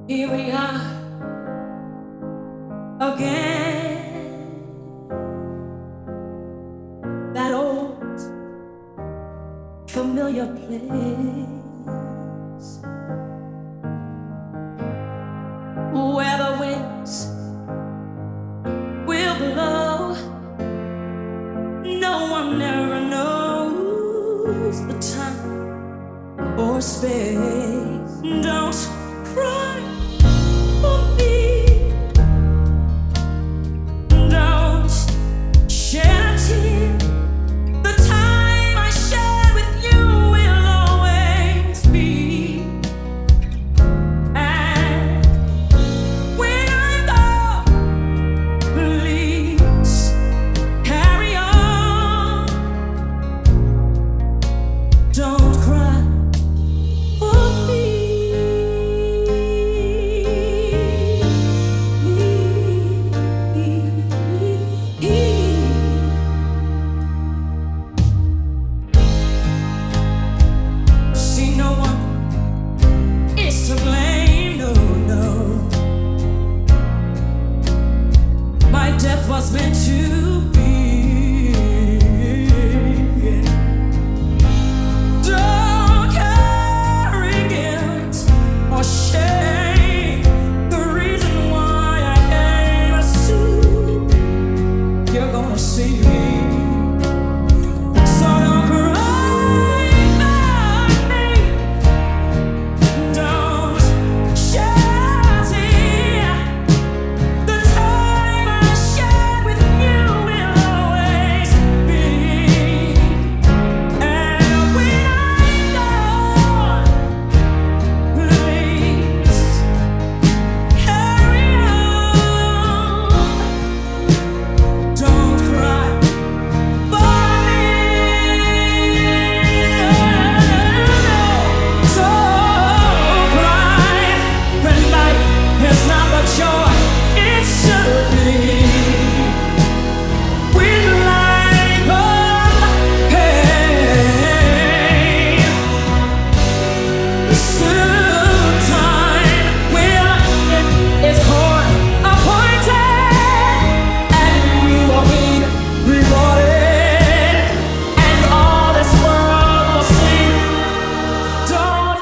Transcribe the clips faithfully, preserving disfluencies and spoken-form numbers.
Here we are again, that old familiar place where the winds will blow. No one ever knows the time or space. Don't cry for me. Don't shed a tear. The time I shared with you will always be. And when I'm gone, please carry on. Don't cry for me. See, no one is to blame, no, no. My death was meant to be. Don't carry guilt or shame. The reason why I came to see, you're gonna see me. So don't cry for me. Don't shed a tear. The time I shared with you will always be. And when I'm gone, please carry on. Don't cry for me. Don't cry when life is not the joy it should be. With life of pain, soon time will end its course appointed, and we will be rewarded, and all this world will see. Don't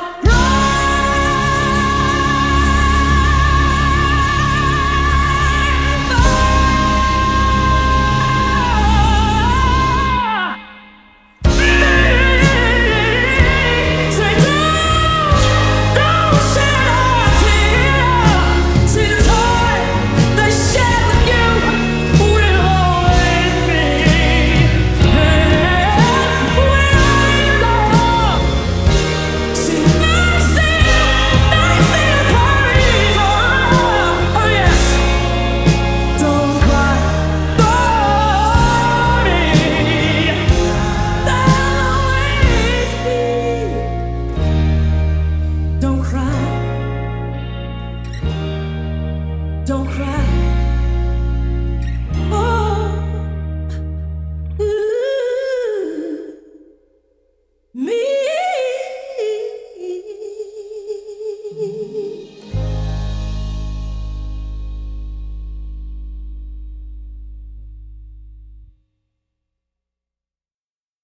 Don't cry, don't cry for me.